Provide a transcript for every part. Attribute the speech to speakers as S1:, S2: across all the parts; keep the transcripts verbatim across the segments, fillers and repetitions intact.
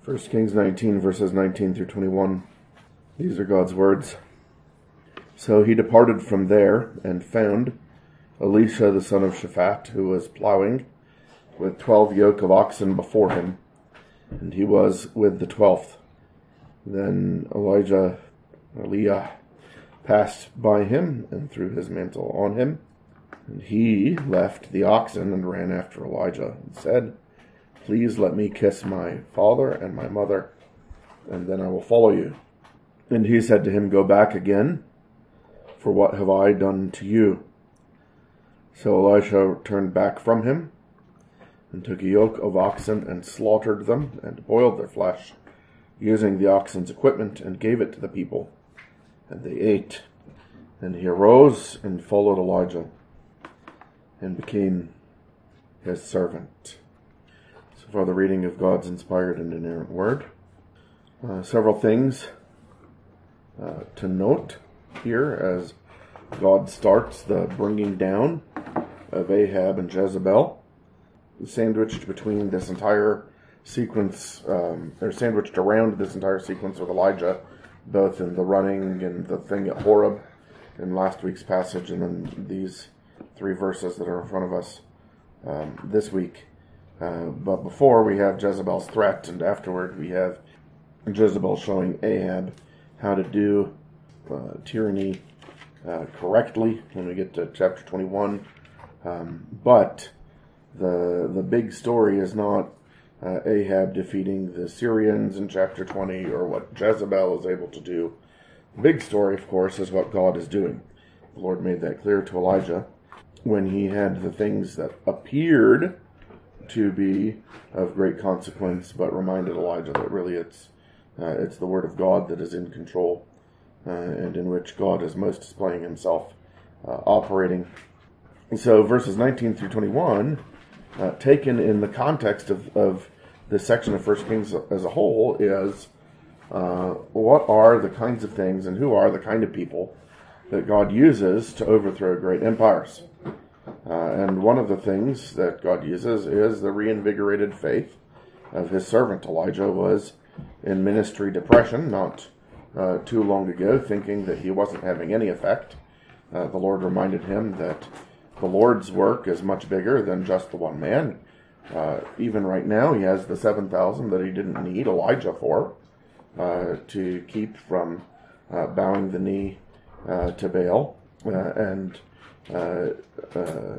S1: First Kings nineteen, verses nineteen through twenty-one. These are God's words. So he departed from there and found Elisha the son of Shaphat, who was plowing with twelve yoke of oxen before him, and he was with the twelfth. Then Elijah, Eliah, passed by him and threw his mantle on him. And he left the oxen and ran after Elijah and said, "Please let me kiss my father and my mother, and then I will follow you." And he said to him, "Go back again, for what have I done to you?" So Elisha turned back from him and took a yoke of oxen and slaughtered them and boiled their flesh, using the oxen's equipment, and gave it to the people. And they ate. And he arose and followed Elijah and became his servant. So far, the reading of God's inspired and inerrant word. Uh, several things uh, to note here as God starts the bringing down of Ahab and Jezebel. Sandwiched between this entire sequence, um, or sandwiched around this entire sequence with Elijah, both in the running and the thing at Horeb in last week's passage, and then these three verses that are in front of us um, this week. Uh, but before, we have Jezebel's threat, and afterward we have Jezebel showing Ahab how to do uh, tyranny uh, correctly when we get to chapter twenty-one. Um, but the the big story is not uh, Ahab defeating the Syrians in chapter twenty or what Jezebel is able to do. The big story, of course, is what God is doing. The Lord made that clear to Elijah when he had the things that appeared to be of great consequence, but reminded Elijah that really it's uh, it's the word of God that is in control, uh, and in which God is most displaying himself, uh, operating. So verses nineteen through twenty-one, uh, taken in the context of, of this section of First Kings as a whole, is uh, what are the kinds of things and who are the kind of people that God uses to overthrow great empires. Uh, and one of the things that God uses is the reinvigorated faith of his servant. Elijah was in ministry depression not uh, too long ago, thinking that he wasn't having any effect. Uh, the Lord reminded him that the Lord's work is much bigger than just the one man. Uh, even right now, he has the seven thousand that he didn't need Elijah for uh, to keep from uh, bowing the knee uh, to Baal. Uh, and Uh, uh,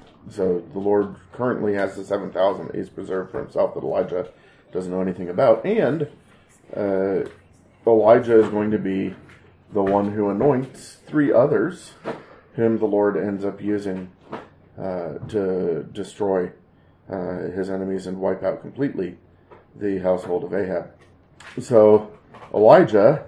S1: so the Lord currently has the seven thousand that he's preserved for himself that Elijah doesn't know anything about. And uh, Elijah is going to be the one who anoints three others whom the Lord ends up using uh, to destroy uh, his enemies and wipe out completely the household of Ahab. So Elijah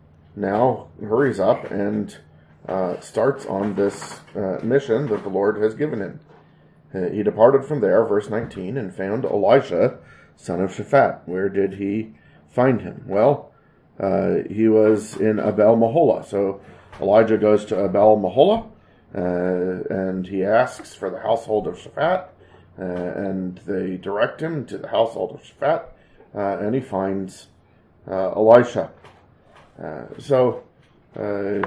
S1: now hurries up and Uh, starts on this uh, mission that the Lord has given him. Uh, he departed from there, verse nineteen, and found Elisha, son of Shaphat. Where did he find him? Well, uh, he was in Abel Meholah. So Elijah goes to Abel Meholah, uh, and he asks for the household of Shaphat, uh, and they direct him to the household of Shaphat, uh, and he finds uh, Elisha. Uh, so, uh,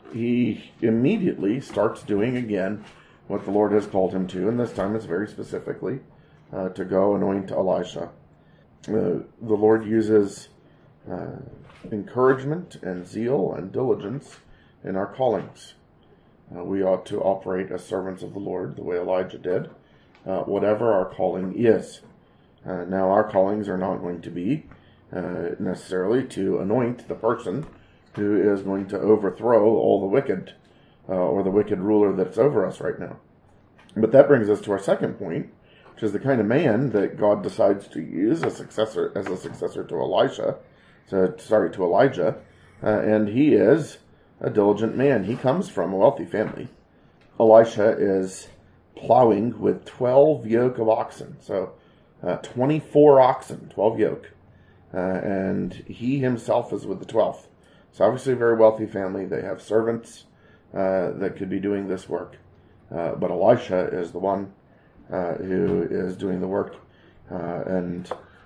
S1: he immediately starts doing again what the Lord has called him to, and this time it's very specifically uh, to go anoint Elisha. Uh, the Lord uses uh, encouragement and zeal and diligence in our callings. Uh, we ought to operate as servants of the Lord the way Elijah did, uh, whatever our calling is. Uh, now, our callings are not going to be uh, necessarily to anoint the person who is going to overthrow all the wicked, uh, or the wicked ruler that's over us right now. But that brings us to our second point, which is the kind of man that God decides to use as successor, as a successor to Elisha, to, sorry, to Elijah, uh, and he is a diligent man. He comes from a wealthy family. Elisha is plowing with twelve yoke of oxen, so uh, twenty-four oxen, twelve yoke, uh, and he himself is with the twelfth. It's obviously a very wealthy family. They have servants uh, that could be doing this work. Uh, but Elisha is the one uh, who is doing the work. Uh, and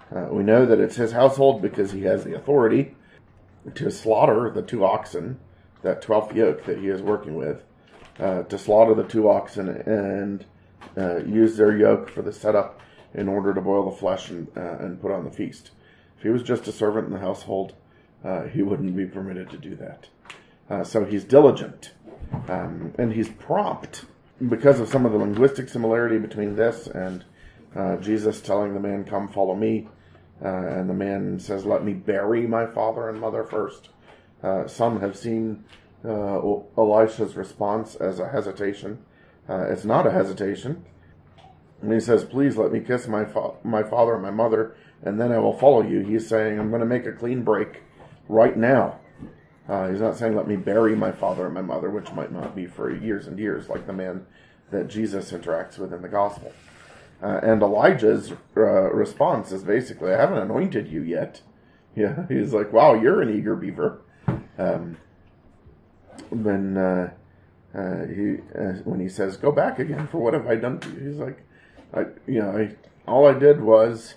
S1: Uh, we know that it's his household because he has the authority to slaughter the two oxen, that twelfth yoke that he is working with, uh, to slaughter the two oxen and uh, use their yoke for the setup in order to boil the flesh and, uh, and put on the feast. If he was just a servant in the household, uh, he wouldn't be permitted to do that. Uh, so he's diligent, um, and he's prompt because of some of the linguistic similarity between this and uh, Jesus telling the man, "Come, follow me," uh, and the man says, "Let me bury my father and mother first." Uh, some have seen uh, Elisha's response as a hesitation. Uh, it's not a hesitation. And he says, "Please let me kiss my fa- my father and my mother, and then I will follow you." He's saying, "I'm going to make a clean break right now." Uh, he's not saying, "Let me bury my father and my mother," which might not be for years and years, like the man that Jesus interacts with in the gospel. Uh, and Elijah's uh, response is basically, "I haven't anointed you yet." Yeah, he's like, "Wow, you're an eager beaver." Um, then uh, uh, he, uh, when he says, "Go back again, for what have I done to you?" He's like, I, you know, I, all I did was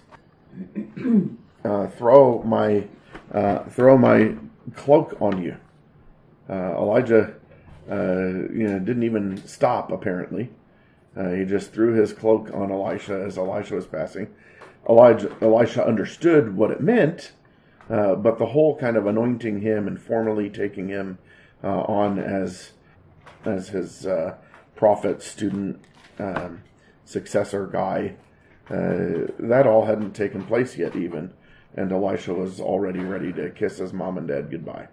S1: uh, throw my uh, throw my cloak on you. Uh, Elijah, uh, you know, didn't even stop. Apparently, uh, he just threw his cloak on Elisha as Elisha was passing. Elijah, Elisha understood what it meant, uh, but the whole kind of anointing him and formally taking him uh, on as as his uh, prophet, student, um, successor guy, uh, that all hadn't taken place yet even, and Elisha was already ready to kiss his mom and dad goodbye.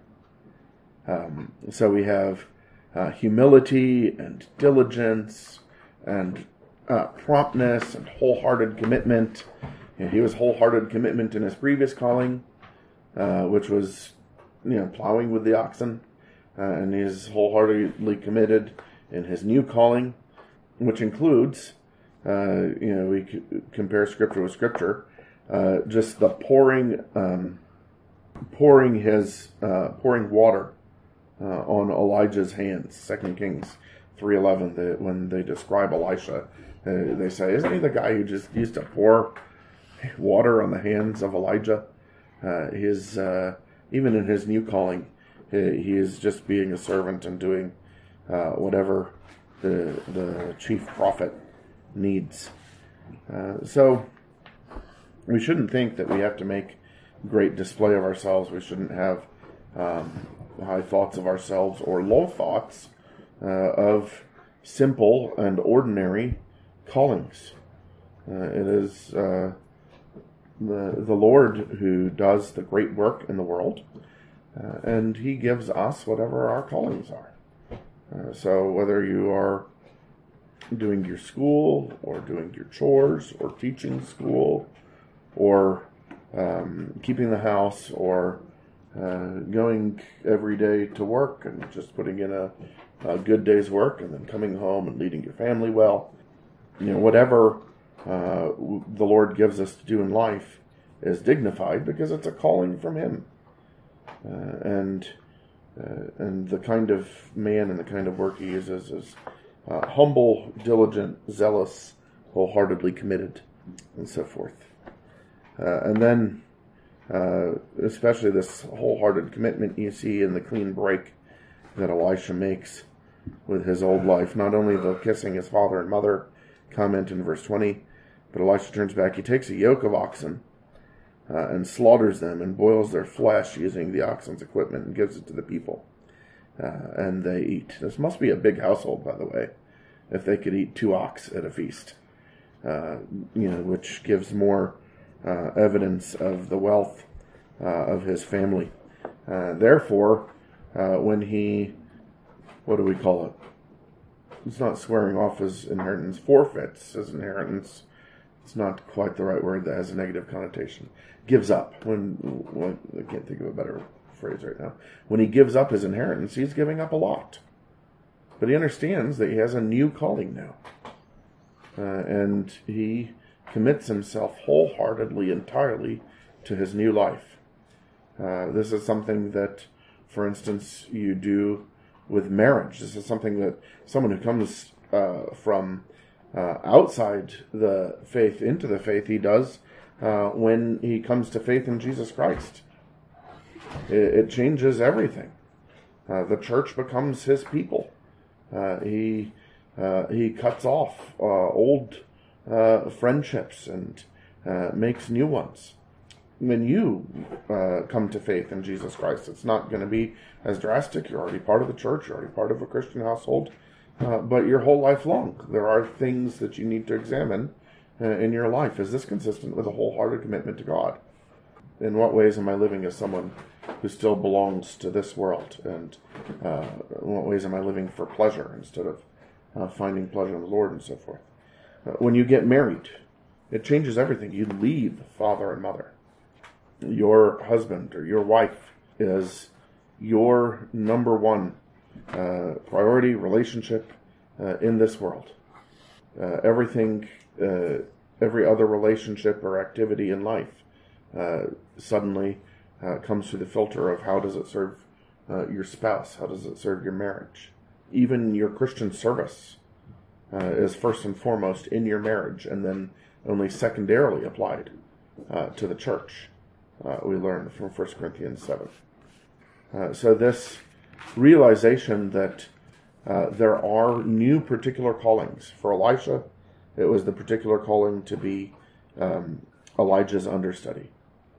S1: Um, so we have uh, humility and diligence and uh, promptness and wholehearted commitment. And he was wholehearted commitment in his previous calling, uh, which was, you know, plowing with the oxen, uh, and he's wholeheartedly committed in his new calling, which includes, uh, you know, we c- compare scripture with scripture, uh, just the pouring, um, pouring his, uh, pouring water uh, on Elijah's hands. Second Kings three eleven. The, when they describe Elisha, uh, they say, "Isn't he the guy who just used to pour water on the hands of Elijah?" Uh, his uh, even in his new calling, he, he is just being a servant and doing uh, whatever the the chief prophet needs. Uh, so we shouldn't think that we have to make great display of ourselves. We shouldn't have um, high thoughts of ourselves or low thoughts uh, of simple and ordinary callings. Uh, it is uh, the the Lord who does the great work in the world, uh, and He gives us whatever our callings are. Uh, so whether you are doing your school, or doing your chores, or teaching school, or um, keeping the house, or uh, going every day to work and just putting in a, a good day's work and then coming home and leading your family well, you know, whatever uh, the Lord gives us to do in life is dignified because it's a calling from Him. Uh, and uh, and the kind of man and the kind of work He uses is uh, humble, diligent, zealous, wholeheartedly committed, and so forth. Uh, and then, uh, especially this wholehearted commitment you see in the clean break that Elisha makes with his old life. Not only the kissing his father and mother comment in verse twenty, but Elisha turns back. He takes a yoke of oxen uh, and slaughters them and boils their flesh using the oxen's equipment and gives it to the people. Uh, and they eat. This must be a big household, by the way, if they could eat two ox at a feast, uh, you know, which gives more uh, evidence of the wealth uh, of his family. Uh, therefore, uh, when he, what do we call it? It's not swearing off his inheritance, forfeits his inheritance. It's not quite the right word. That has a negative connotation. Gives up. When, when I can't think of a better phrase right now. When he gives up his inheritance, he's giving up a lot. But he understands that he has a new calling now. Uh, and he commits himself wholeheartedly, entirely to his new life. Uh, this is something that, for instance, you do with marriage. This is something that someone who comes uh, from uh, outside the faith into the faith, he does uh, when he comes to faith in Jesus Christ. It, it changes everything. Uh, the church becomes his people. Uh, he uh, he cuts off uh, old uh, friendships and uh, makes new ones. When you uh, come to faith in Jesus Christ, it's not going to be as drastic. You're already part of the church. You're already part of a Christian household. Uh, but your whole life long, there are things that you need to examine uh, in your life. Is this consistent with a wholehearted commitment to God? In what ways am I living as someone who still belongs to this world? And uh, in what ways am I living for pleasure instead of uh, finding pleasure in the Lord and so forth? Uh, when you get married, it changes everything. You leave father and mother. Your husband or your wife is your number one uh, priority relationship uh, in this world. Uh, everything, uh, every other relationship or activity in life uh, suddenly uh, comes through the filter of how does it serve uh, your spouse? How does it serve your marriage? Even your Christian service uh, is first and foremost in your marriage, and then only secondarily applied uh, to the church. Uh, we learn from First Corinthians seven. Uh, so this realization that uh, there are new particular callings. For Elisha, it was the particular calling to be um, Elijah's understudy.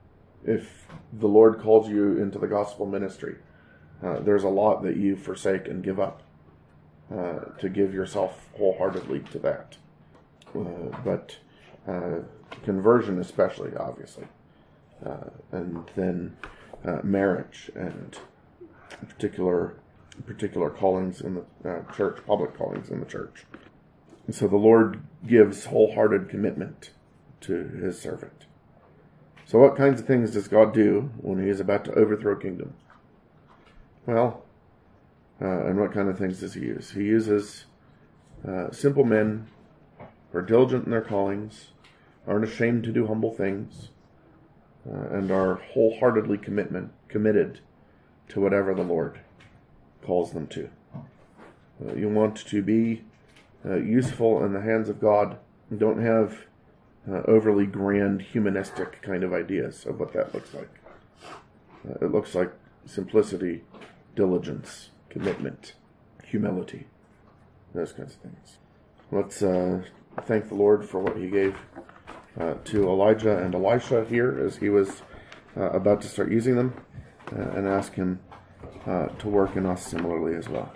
S1: If the Lord calls you into the gospel ministry, uh, there's a lot that you forsake and give up uh, to give yourself wholeheartedly to that. Uh, but uh, conversion especially, obviously. Uh, and then uh, marriage and particular particular callings in the uh, church, public callings in the church. And so the Lord gives wholehearted commitment to his servant. So what kinds of things does God do when he is about to overthrow kingdom? Well, uh, and what kind of things does he use? He uses uh, simple men who are diligent in their callings, aren't ashamed to do humble things, uh, and are wholeheartedly commitment committed to whatever the Lord calls them to. Uh, you want to be uh, useful in the hands of God. Don't have uh, overly grand humanistic kind of ideas of what that looks like. Uh, it looks like simplicity, diligence, commitment, humility, those kinds of things. Let's uh, thank the Lord for what he gave uh, to Elijah and Elisha here as he was uh, about to start using them, uh, and ask him uh, to work in us similarly as well.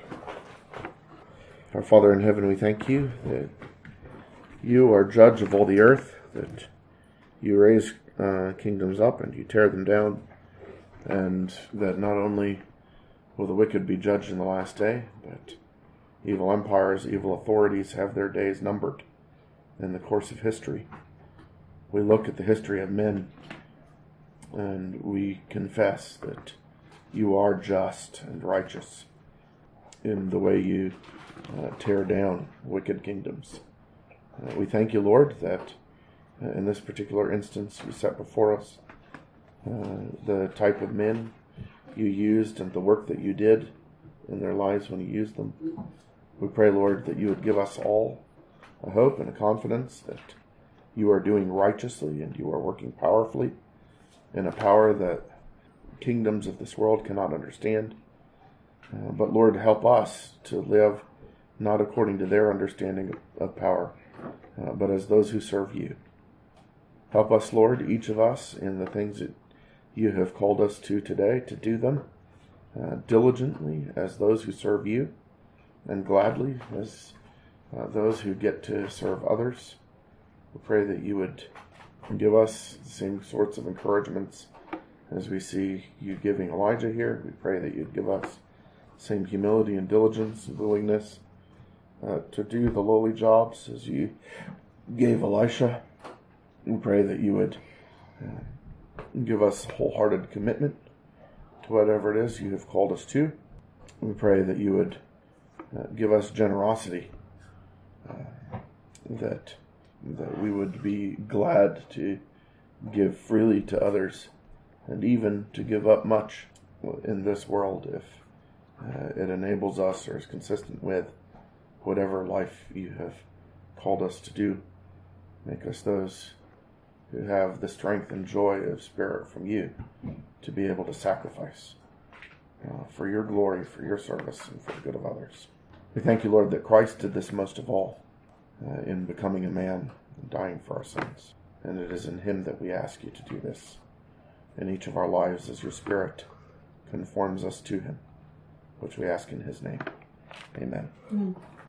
S1: Our Father in heaven, we thank you that you are judge of all the earth, that you raise uh, kingdoms up and you tear them down, and that not only will the wicked be judged in the last day, but evil empires, evil authorities have their days numbered in the course of history. We look at the history of men and we confess that you are just and righteous in the way you uh, tear down wicked kingdoms. Uh, we thank you, Lord, that uh, in this particular instance you set before us uh, the type of men you used and the work that you did in their lives when you used them. We pray, Lord, that you would give us all a hope and a confidence that you are doing righteously and you are working powerfully in a power that kingdoms of this world cannot understand. Uh, but Lord, help us to live not according to their understanding of, of power, uh, but as those who serve you. Help us, Lord, each of us in the things that you have called us to today, to do them uh, diligently as those who serve you, and gladly as uh, those who get to serve others. We pray that you would give us the same sorts of encouragements as we see you giving Elijah here. We pray that you'd give us the same humility and diligence and willingness uh, to do the lowly jobs as you gave Elisha. We pray that you would uh, give us wholehearted commitment to whatever it is you have called us to. We pray that you would uh, give us generosity, uh, that that we would be glad to give freely to others, and even to give up much in this world if uh, it enables us or is consistent with whatever life you have called us to do. Make us those who have the strength and joy of spirit from you to be able to sacrifice uh, for your glory, for your service, and for the good of others. We thank you, Lord, that Christ did this most of all uh, in becoming a man and dying for our sins. And it is in him that we ask you to do this in each of our lives as your Spirit conforms us to him, which we ask in his name. Amen. Mm.